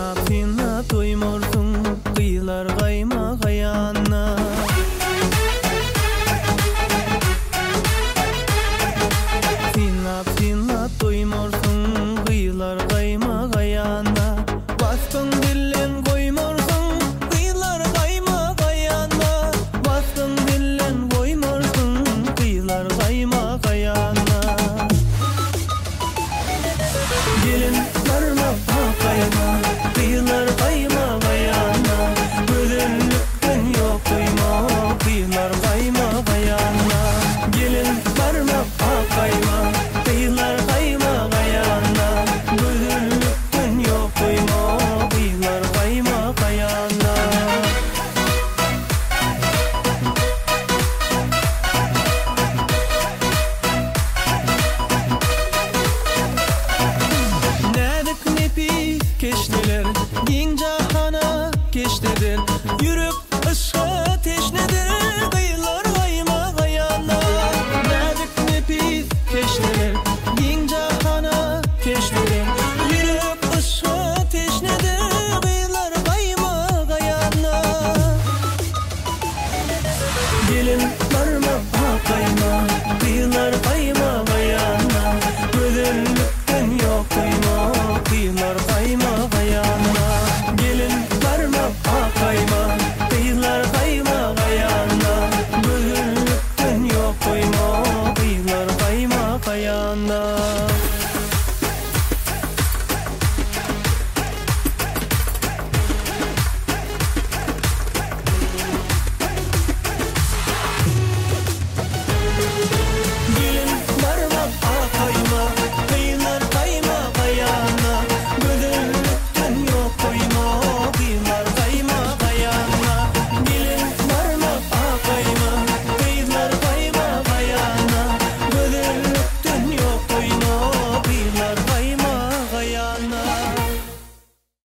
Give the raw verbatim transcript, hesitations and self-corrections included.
Sina sina doymorsun, kıyılar kayma kayana. Sina sina doymorsun, kıyılar kayma kayana. Bastın dillen koymorsun, kıyılar kayma kayana. Bastın dillen koymorsun, kıyılar kayma kayana. Gelin varma kayma, kıyılar kayma kayana. Bölünlükten yok kıyma, kıyılar kayma kayana. Gelin varma kayma, kıyılar kayma kayana. Bölünlükten yok kıyma, kıyılar kayma kayana. Nedik nepi keşneler, din cahana keşnedir. Yürüp ışığa teşnedir, kıyılar kayma kayana. Nedik nepi keşneler, din cahana keşnedir. Yürüp ışığa teşnedir, kıyılar kayma kayana. Gelin varma kayma, kıyılar kayma kayana. Bölünlükten yok kıyma, kıyılar kayma kayana. Gelin varma kayma, kıyılar kayma kayana. Bölünlükten yok kıyma, kıyılar kayma kayana.